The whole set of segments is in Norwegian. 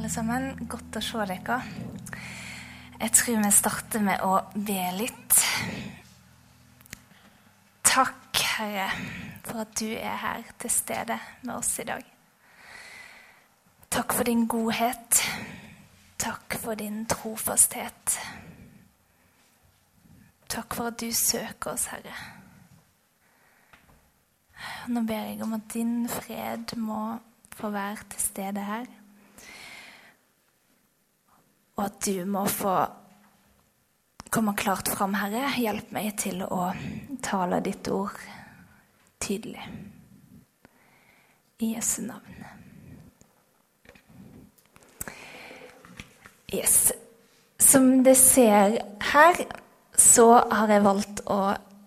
alle sammen. Godt å se dere. Jeg tror vi starter med å be litt. Takk, Herre, for at du er her til stede med oss i dag. Takk for din godhet. Takk for din trofasthet. Takk for at du søker oss, Herre. Nå ber jeg om at din fred må få være til stede her. Og at du må få komme klart fram, Herre. Hjelp meg til å tale ditt ord tydelig. I Jesu navn. Yes. Som dere ser her, så har jeg valgt å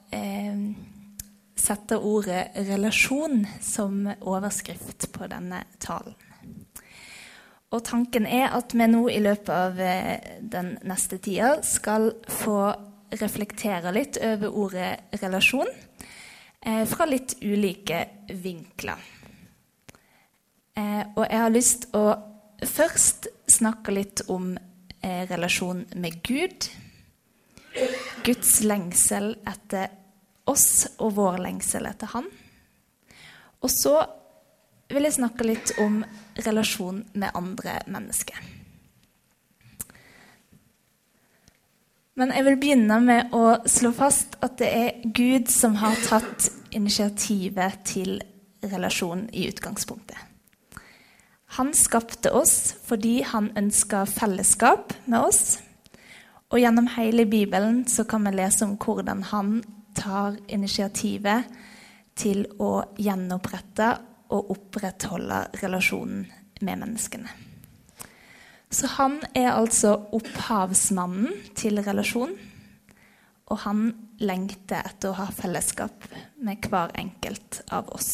sette ordet relasjon som overskrift på denne talen. Og tanken er at vi nå i løpet av den neste tida skal få reflektere litt over ordet relasjon fra litt ulike vinkler. Og jeg har lyst å først snakke litt om relasjon med Gud, Guds lengsel etter oss og vår lengsel etter han. Og så vil jeg snakke litt om relasjon med andre mennesker. Men jeg vil begynne med å slå fast at det er Gud som har tatt initiativet til relasjon i utgangspunktet. Han skapte oss fordi han ønsket fellesskap med oss, og gjennom hele Bibelen så kan vi lese om hvordan han tar initiativet til å gjenopprette og opprettholde relasjonen med menneskene. Så han er altså opphavsmannen til relasjon, og han lengter etter å ha fellesskap med hver enkelt av oss.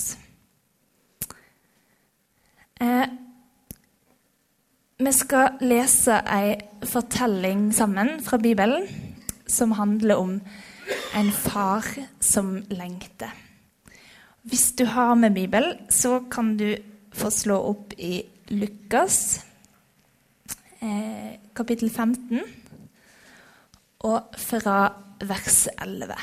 Vi skal lese en fortelling sammen fra Bibelen som handler om en far som lengter. Hvis du har med Bibel, så kan du få slå opp i Lukas, kapittel 15, og fra vers 11.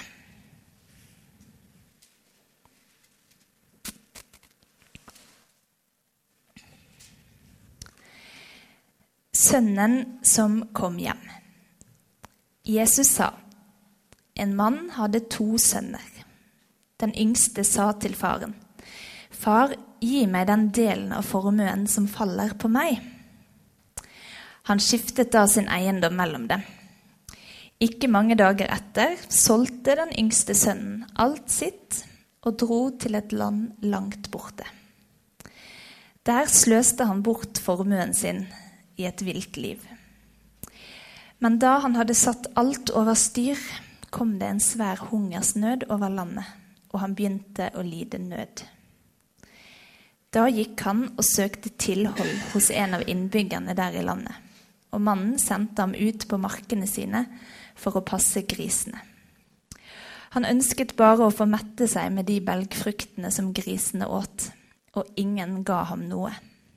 Sønnen som kom hjem. Jesus sa: En mann hadde 2 sønner. Den yngste sa til faren: Far, gi meg den delen av formuen som faller på meg. Han skiftet da sin eiendom mellom dem. Ikke mange dager etter solgte den yngste sønnen alt sitt og dro til et land langt borte. Der sløste han bort formuen sin i et vilt liv. Men da han hadde satt alt over styr, kom det en svær hungersnød over landet, og han begynte å lide nød. Da gikk han og søkte tilhold hos en av innbyggerne der i landet, og mannen sendte ham ut på markene sine for å passe grisene. Han ønsket bare å få mette seg med de belgfruktene som grisene åt, og ingen ga ham noe.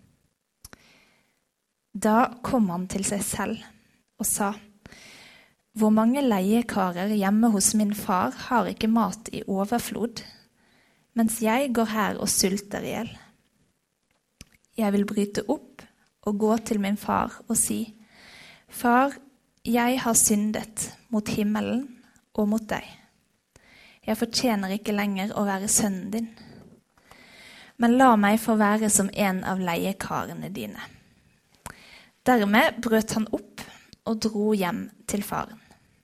Da kom han til seg selv og sa: Hvor mange leiekarer hjemme hos min far har ikke mat i overflod, mens jeg går her og sulter ihjel. Jeg vil bryte opp og gå til min far og si: Far, jeg har syndet mot himmelen og mot deg. Jeg fortjener ikke lenger å være sønnen din. Men la meg få være som en av leiekarene dine. Dermed brøt han opp og dro hjem til faren.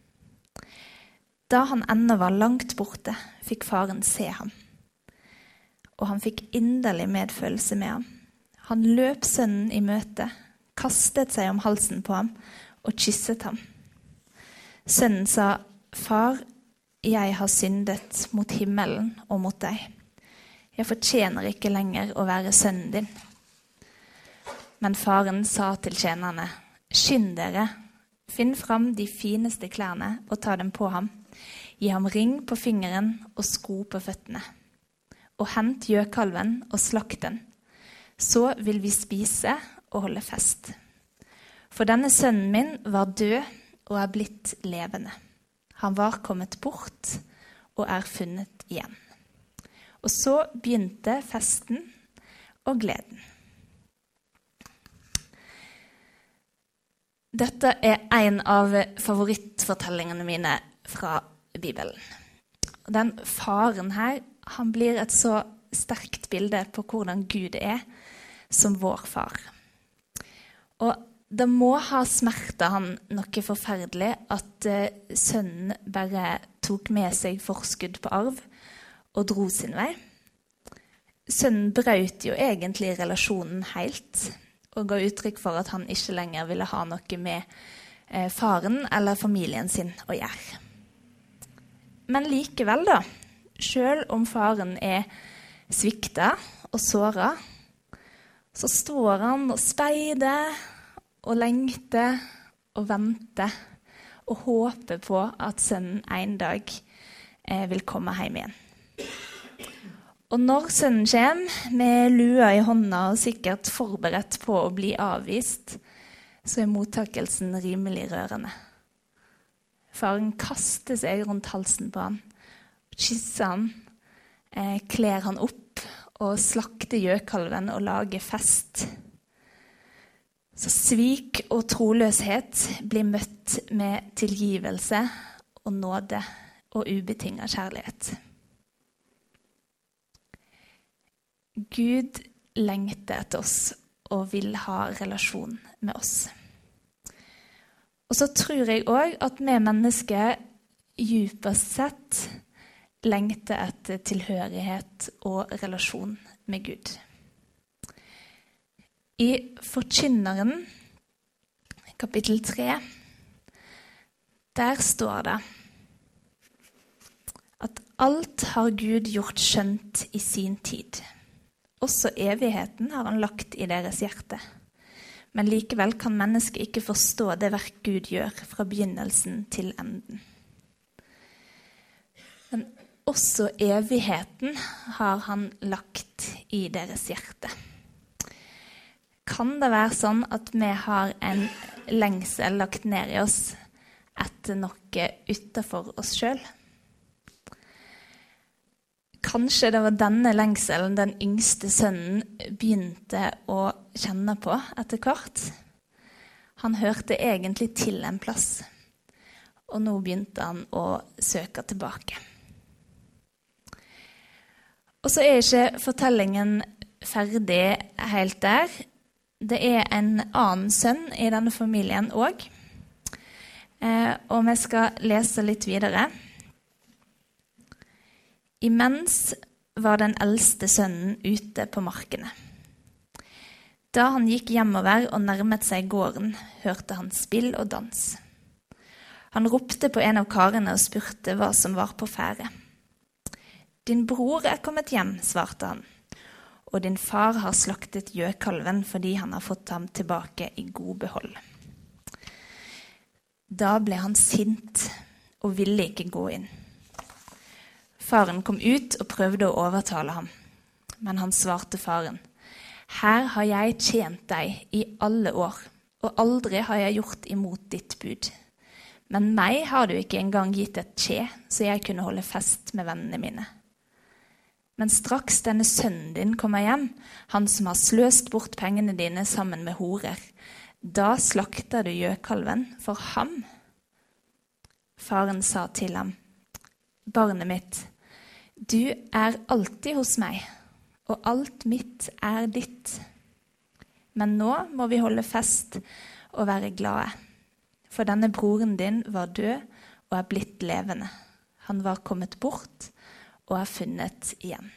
Da han ennå var langt borte, fikk faren se ham, og han fikk inderlig medfølelse med ham. Han løp sønnen i møte, kastet seg om halsen på ham og kysset ham. Sønnen sa: Far, jeg har syndet mot himmelen og mot deg. Jeg fortjener ikke lenger å være sønnen din. Men faren sa til tjenerne: Skynd dere, finn fram de fineste klærne og ta dem på ham. Gi ham ring på fingeren og sko på føttene. Og hent gjøkalven og slakt den. Så vil vi spise og holde fest. For denne sønnen min var død og er blitt levende. Han var kommet bort og er funnet igjen. Og så begynte festen og gleden. Dette er en av favorittfortellingene mine fra Bibelen. Den faren her, han blir et så sterkt bilde på hvordan Gud er som vår far. Og det må ha smertet han noe forferdelig at sønnen bare tok med seg forskudd på arv og dro sin vei. Sønnen brøt jo egentlig relasjonen helt, og ga uttrykk for at han ikke lenger ville ha noe med faren eller familien sin å gjøre. Men likevel da, selv om faren er sviktet og såret, så står han og speider og lengter og venter og håper på at sønnen en dag vil komme hjem igjen. Og når sønnen kommer med lua i hånda og sikkert forberedt på å bli avvist, så er mottakelsen rimelig rørende. Faren kaster seg rundt halsen på han, kysser han, kler han opp og slakter gjøkalven og lager fest. Så svik og troløshet blir møtt med tilgivelse og nåde og ubetinget kjærlighet. Gud lengter etter oss og vil ha relasjon med oss. Og så tror jeg også at vi mennesker djupest sett lengter etter tilhørighet og relasjon med Gud. I Forkynneren, kapittel 3, der står det at alt har Gud gjort skjønt i sin tid. Også evigheten har han lagt i deres hjerte. Men likevel kan mennesket ikke forstå det verk Gud gjør fra begynnelsen til enden. Men også evigheten har han lagt i deres hjerte. Kan det være sånn at vi har en lengsel lagt ned i oss etter noe utenfor oss selv? Kanskje det var denne lengselen den yngste sønnen begynte å kjenne på etter hvert. Han hørte egentlig til en plass, og nå begynte han å søke tilbake. Og så er ikke fortellingen ferdig helt der. Det er en annen sønn i denne familien også, og vi skal lese litt videre. Imens var den eldste sønnen ute på markene. Da han gikk hjemover og nærmet seg gården, hørte han spill og dans. Han ropte på en av karene og spurte hva som var på ferde. «Din bror er kommet hjem», svarte han, «og din far har slaktet gjøkalven fordi han har fått ham tilbake i god behold». Da ble han sint og ville ikke gå inn. Faren kom ut og prøvde å overtale ham, men han svarte faren, «Her har jeg tjent deg i alle år, og aldri har jeg gjort imot ditt bud. Men meg har du ikke engang gitt et skje, så jeg kunne holde fest med vennene mine. Men straks denne sønnen din kommer hjem, han som har sløst bort pengene dine sammen med horer, da slakter du gjøkalven for ham.» Faren sa til ham, «Barnet mitt, du er alltid hos meg, og alt mitt er ditt. Men nå må vi holde fest og være glade, for denne broren din var død og er blitt levende. Han var kommet bort og er funnet igjen.»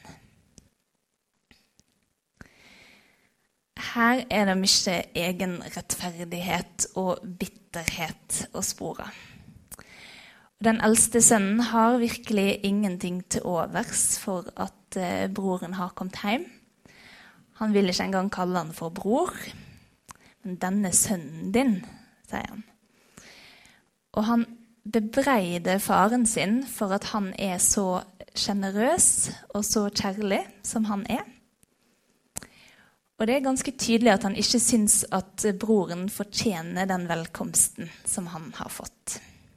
Her er det mye egen rettferdighet og bitterhet å spore. Den eldste sønnen har virkelig ingenting til overs for at broren har kommet hjem. Han vil ikke engang kalle han for bror. Men denne sønnen din, sier han. Og han bebreider faren sin for at han er så generøs og så kjærlig som han er. Og det ganske tydelig at han ikke synes at broren fortjener den velkomsten som han har fått.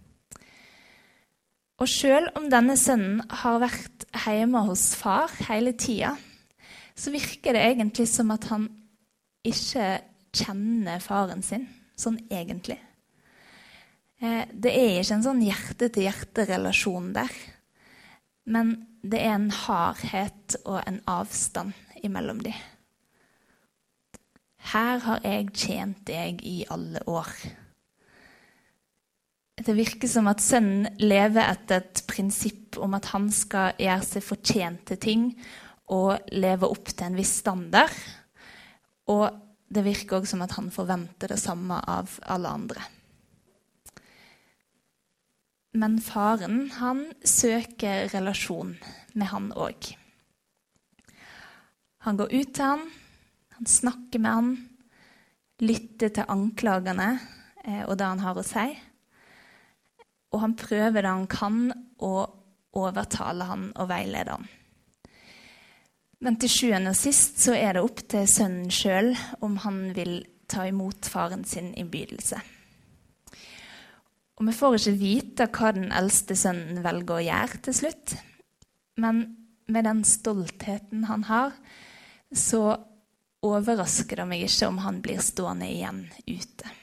Og selv om denne sønnen har vært hjemme hos far hele tiden, så virker det egentlig som at han ikke kjenner faren sin, sånn egentlig. Det ikke en sånn hjerte-til-hjerte-relasjon der, men det en hardhet og en avstand imellom de. Her har jeg tjent deg i alle år. Det virker som at sønnen lever etter et prinsipp om at han skal gjøre seg fortjent til ting og leve opp til en viss standard. Og det virker også som at han forventer det samme av alle andre. Men faren, han søker relasjon med han også. Han går ut til han, han snakker med han, lytter til anklagene og det han har å si. Og han prøver det han kan å overtale han og veilede han. Men til sjuende og sist så det opp til sønnen selv om han vil ta imot faren sin innbydelse. Og vi får ikke vite hva den eldste sønnen velger å gjøre til slutt. Men med den stoltheten han har, så overrasker det meg ikke om han blir stående igjen ute.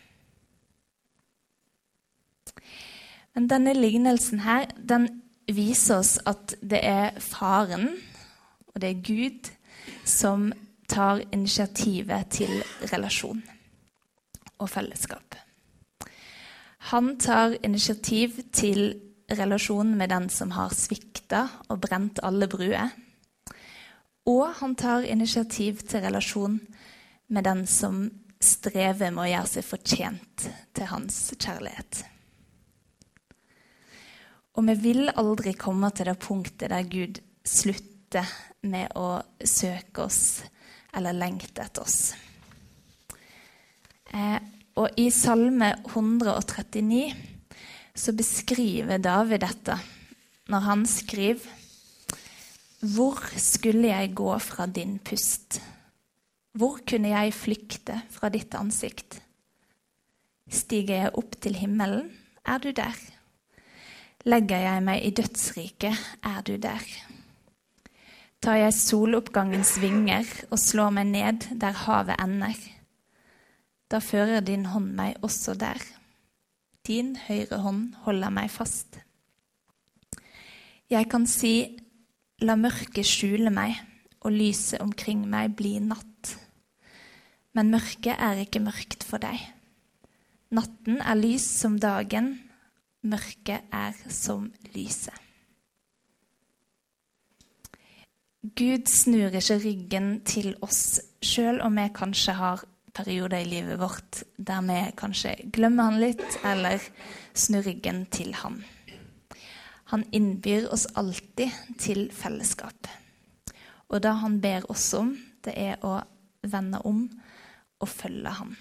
Men denne lignelsen her, den viser oss at det faren, og det Gud, som tar initiativet til relasjon og fellesskap. Han tar initiativ til relasjon med den som har sviktet og brent alle bruer. Og han tar initiativ til relasjon med den som strever med å gjøre seg fortjent til hans kjærlighet. Og vi vil aldri komme til det punktet der Gud slutter med å søke oss eller lengte etter oss. Og i Salme 139 så beskriver David dette når han skriver: Hvor skulle jeg gå fra din pust? Hvor kunne jeg flykte fra ditt ansikt? Stiger jeg opp til himmelen, du der. Legger jeg meg i dødsriket, du der. Tar jeg soloppgangens vinger og slår meg ned der havet ender. Da fører din hånd meg også der. Din høyre hånd holder meg fast. Jeg kan si, la mørket skjule meg, og lyset omkring meg bli natt. Men mørket ikke mørkt for deg. Natten lys som dagen, mørket som lyset. Gud snur ikke ryggen til oss, selv om vi kanskje har perioder i livet vårt der vi kanskje glemmer han litt, eller snur ryggen til han. Han innbyr oss alltid til fellesskap. Og det han ber oss om, det å vende om og følge han.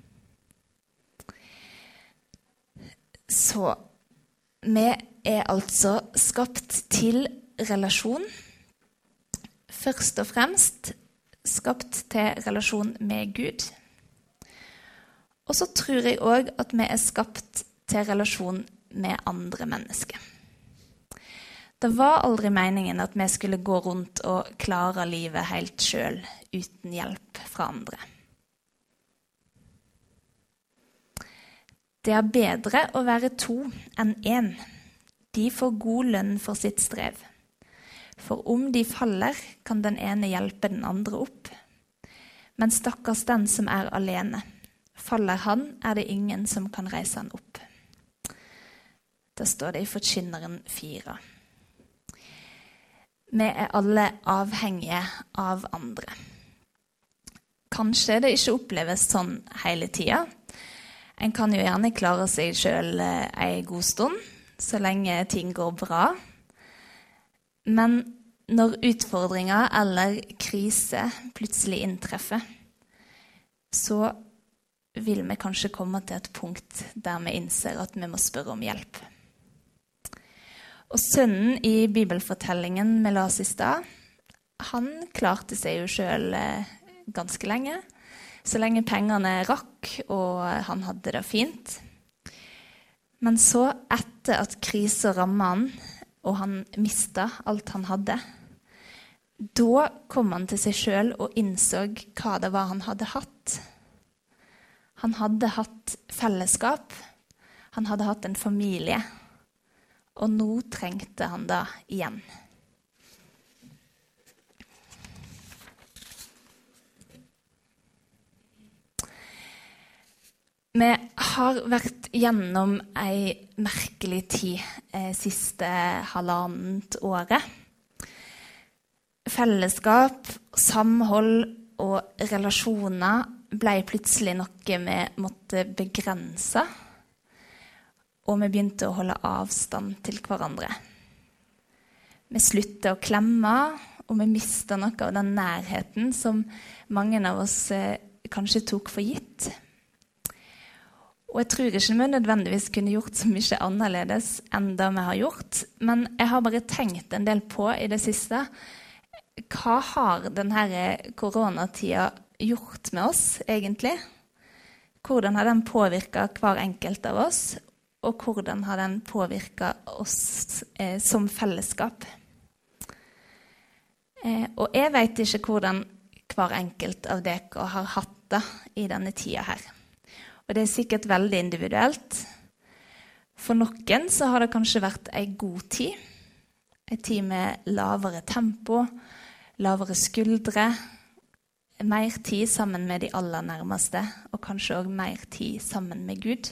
Så vi altså skapt til relasjon. Først og fremst skapt til relasjon med Gud. Og så tror jeg også at vi skapt til relasjon med andre mennesker. Det var aldri meningen at vi skulle gå rundt og klare livet helt selv, uten hjelp fra andre. Det bedre å være 2 enn 1. De får god lønn for sitt strev. For om de faller, kan den ene hjelpe den andre opp. Men stakkars den som alene. Faller han, det ingen som kan reise han opp. Da står det i Forkynneren 4. Vi alle avhengige av andre. Kanskje det ikke oppleves sånn hele tiden. En kan jo gjerne klare seg selv en god stund, så lenge ting går bra. Men når utfordringer eller krise plutselig inntreffer, så vil vi kanskje komme til et punkt der vi innser at vi må spørre om hjelp. Og sønnen i bibelfortellingen vi las i stad, han klarte seg jo selv ganske lenge, så lenge pengene rakk, og han hadde det fint. Men så, etter at krisen rammet han, og han mistet alt han hadde, da kom han til seg selv og innså hva det var han hadde hatt. Han hadde hatt fellesskap, han hadde hatt en familie, og nå trengte han det igjen. Vi har vært gjennom en merkelig tid siste halvannet året. Fellesskap, samhold og relasjoner ble plutselig noe vi måtte begrense, og vi begynte å holde avstand til hverandre. Vi sluttet å klemme, og vi mistet noe av den nærheten som mange av oss kanskje tok for gitt. Og jeg tror ikke vi nødvendigvis kunne gjort så mye annerledes enn det vi har gjort, men jeg har bare tenkt en del på i det siste. Hva har denne koronatiden gjort med oss, egentlig? Hvordan har den påvirket hver enkelt av oss, og hvordan har den påvirket oss som fellesskap? Og jeg vet ikke hvordan hver enkelt av dere har hatt det i denne tiden her. Og det er sikkert veldig individuelt. For noen så har det kanskje vært en god tid. En tid med lavere tempo, lavere skuldre, mer tid sammen med de aller nærmeste, og kanskje også mer tid sammen med Gud.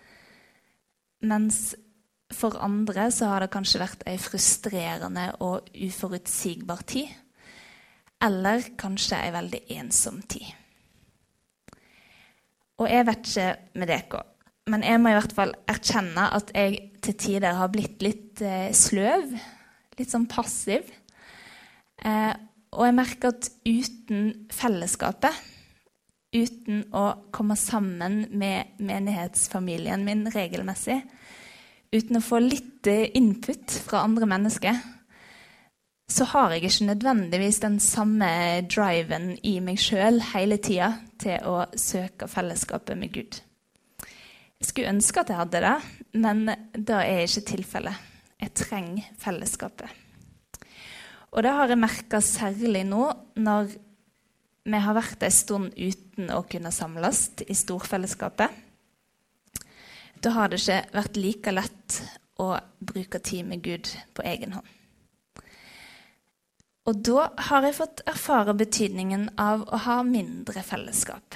Mens for andre så har det kanskje vært en frustrerende og uforutsigbar tid, eller kanskje en veldig ensom tid. Og jeg vet ikke med dere, men jeg må i hvert fall erkjenne at jeg til tider har blitt litt sløv, litt sånn passiv. Og jeg merker at uten fellesskapet, uten å komme sammen med menighetsfamilien min regelmessig, uten å få litt input fra andre mennesker, så har jeg ikke nødvendigvis den samme driven i meg selv hele tiden til å søke fellesskapet med Gud. Jeg skulle ønske at jeg hadde det, men det er ikke tilfellet. Jeg trenger fellesskapet. Og det har jeg merket særlig nå, når vi har vært en stund uten å kunne samles i storfellesskapet. Da har det ikke vært like lett å bruke tid med Gud på egen hånd. Og da har jeg fått erfare betydningen av å ha mindre fellesskap.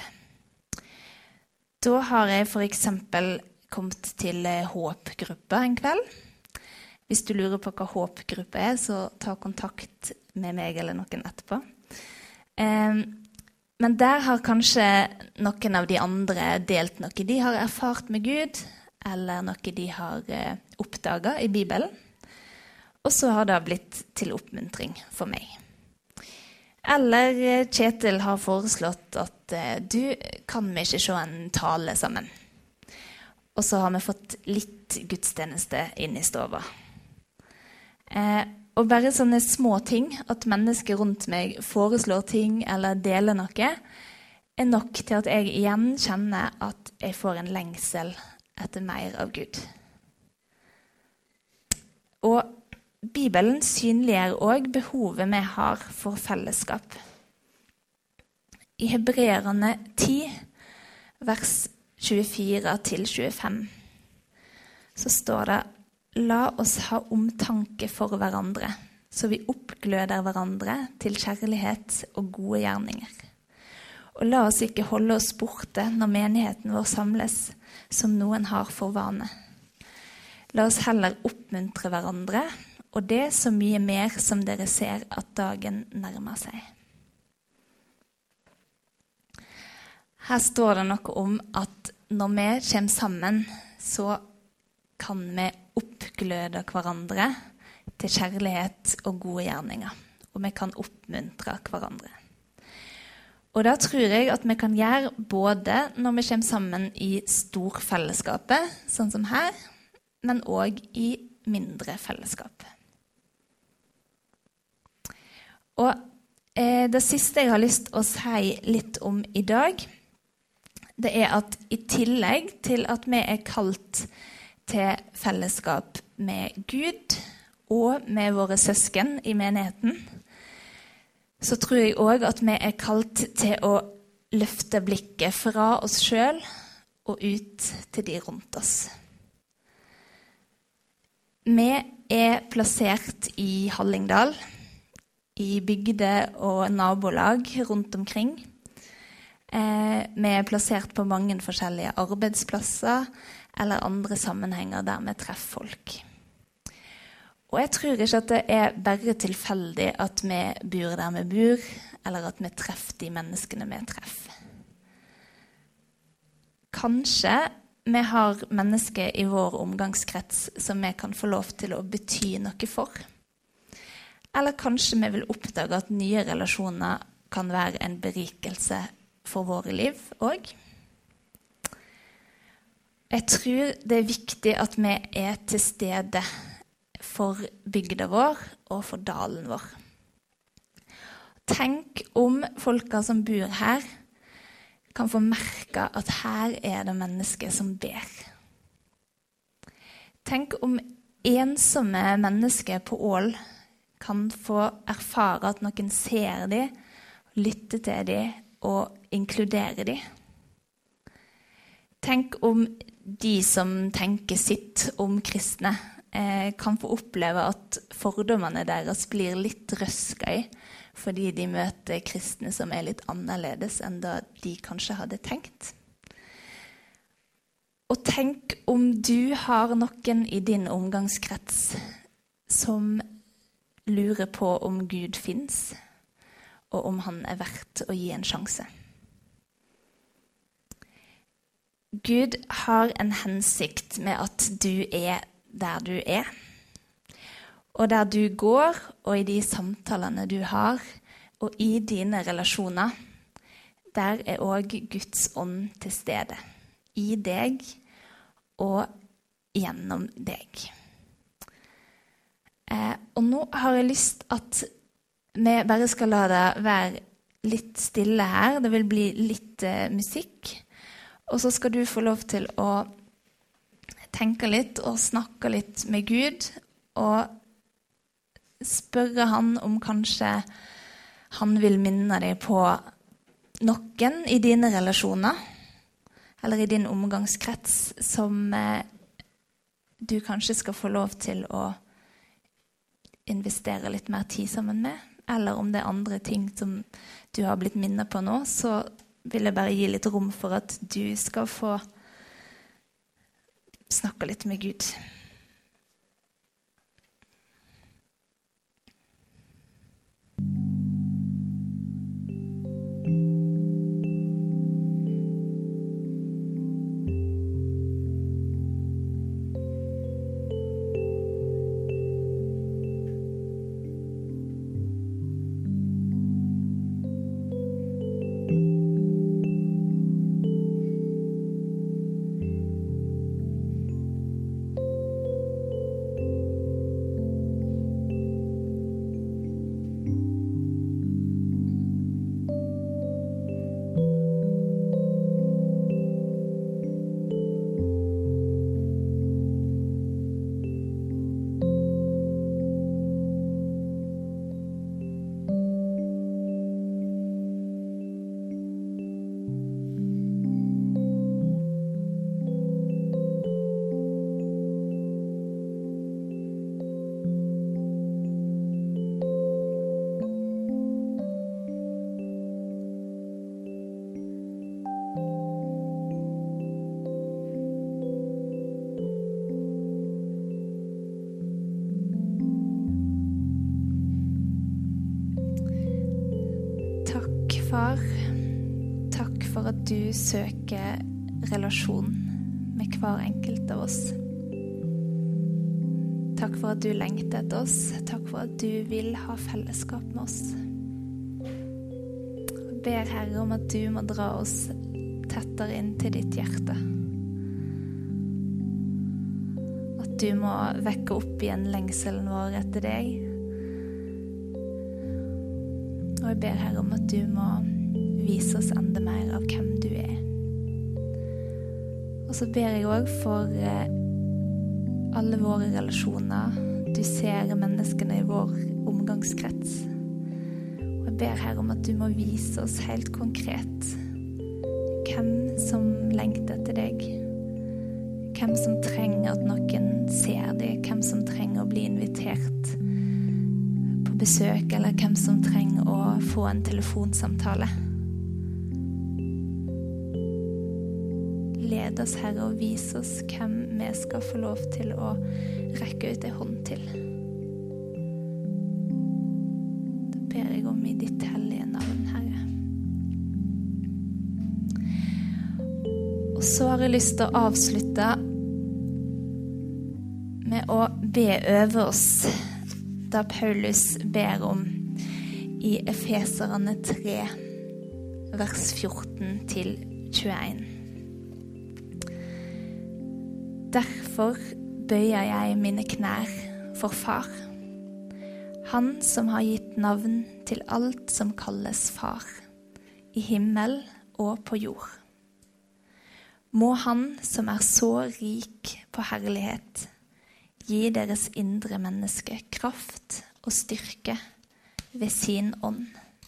Da har jeg for eksempel kommet til håpgruppa en kveld. Hvis du lurer på hva håpgruppe er, så ta kontakt med meg eller noen etterpå. Men der har kanskje noen av de andre delt noe de har erfart med Gud, eller noe de har oppdaget i Bibelen. Og så har det blitt til oppmuntring for meg. Eller Kjetil har foreslått at du kan vi ikke se en tale sammen. Og så har vi fått litt gudstjeneste inn i stova. Og bare sånne små ting, at mennesker rundt meg foreslår ting eller deler noe, er nok til at jeg igjen kjenner at jeg får en lengsel etter mer av Gud. Og Bibelen synliggjør også behovet vi har for fellesskap. I Hebreerne 10, vers 24-25, så står det: La oss ha omtanke for hverandre, så vi oppgløder hverandre til kjærlighet og gode gjerninger. Og la oss ikke holde oss borte når menigheten vår samles, som noen har for vane. La oss heller oppmuntre hverandre, og det så mye mer som dere ser at dagen nærmer seg. Her står det noe om at når vi kommer sammen, så kan vi oppgløde hverandre til kjærlighet og gode gjerninger. Og vi kan oppmuntre hverandre. Og da tror jeg at vi kan gjøre både når vi kommer sammen i storfellesskapet, sånn som her, men også i mindre fellesskap. Og Det siste jeg har lyst å si litt om I dag, det at I tillegg til at vi kalt til fellesskap med Gud og med våre søsken I menigheten, så tror jeg også at vi kalt til å løfte blikket fra oss selv og ut til de rundt oss. Vi plassert I Hallingdal, I bygder og nabolag rundt omkring. Vi plassert på mange forskjellige arbeidsplasser eller andre sammenhenger der vi treffer folk. Og jeg tror ikke at det bare tilfeldig at vi bor der vi bor, eller at vi treffer de menneskene vi treffer. Kanskje vi har mennesker I vår omgangskrets som vi kan få lov til å bety noe for. Eller kanskje vi vil oppdage at nye relasjoner kan være en berikelse for våre liv også. Jeg tror det viktig at vi til stede for bygda vår og for dalen vår. Tenk om folka som bor her kan få merke at her det mennesker som ber. Tenk om ensomme mennesker på Ål kan få erfare at noen ser de, lytter til de og inkluderer de. Tenk om de som tenker sitt om kristne kan få oppleve at fordommene deres blir litt røska I, fordi de møter kristne som litt annerledes enn det de kanskje hadde tenkt. Og tenk om du har noen I din omgangskrets som lurer på om Gud finnes, og om han verdt å gi en sjanse. Gud har en hensikt med at du der du og der du går, og I de samtalene du har, og I dine relasjoner, der også Guds ånd til stede, I deg og gjennom deg. Og nå har jeg lyst at vi bare skal la det være litt stille her, det vil bli litt musikk, og så skal du få lov til å tenke litt og snakke litt med Gud, og spørre han om kanskje han vil minne deg på noen I dine relasjoner, eller I din omgangskrets, som du kanskje skal få lov til å investere litt mer tid sammen med, eller om det andre ting som du har blitt minnet på nå, så vil jeg bare gi litt rom for at du skal få snakke litt med Gud. Far, takk for at du søker relasjon med hver enkelt av oss. Takk for at du lengter etter oss. Takk for at du vil ha fellesskap med oss. Jeg ber Herre om at du må dra oss tettere inn til ditt hjerte. At du må vekke opp igjen lengselen vår etter deg. Og jeg ber Herre om at du må vise oss enda mer av hvem du er. Og så ber jeg også for alle våre relasjoner. Du ser menneskene i vår omgangskrets. Og jeg ber Herre om at du må vise oss helt konkret hvem som lengter etter deg. Hvem som trenger at noen ser deg. Hvem som trenger å bli invitert på besøk, eller hvem som trenger å få en telefonsamtale. Led oss, Herre, og vis oss hvem vi skal få lov til å rekke ut en hånd til. Det ber jeg om i ditt hellige navn, Herre. Og så har jeg lyst til å avslutte med å be over oss, da Paulus ber om i Efeserne 3, vers 14 til 21. Derfor bøyer jeg mine knær for far, han som har gitt navn til alt som kalles far, i himmel og på jord. Må han som er så rik på herlighet, gi deres indre menneske kraft og styrke ved sin ånd.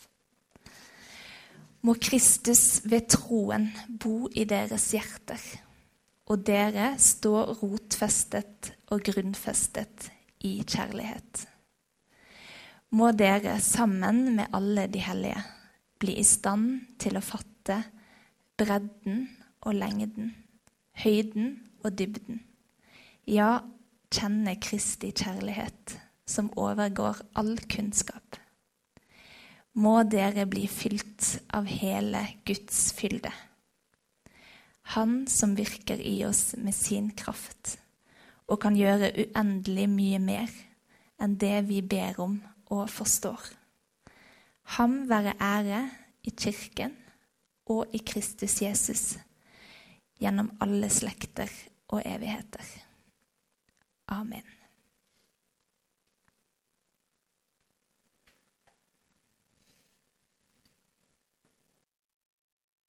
Må Kristus ved troen bo i deres hjerter, og dere står rotfestet og grunnfestet i kjærlighet. Må dere sammen med alle de hellige bli i stand til å fatte bredden og lengden, høyden og dybden. Ja, kjenne Kristi kjærlighet som overgår all kunnskap. Må dere bli fylt av hele Guds fylde. Han som virker i oss med sin kraft, og kan gjøre uendelig mye mer enn det vi ber om og forstår. Ham være ære i kirken og i Kristus Jesus, gjennom alle slekter og evigheter. Amen.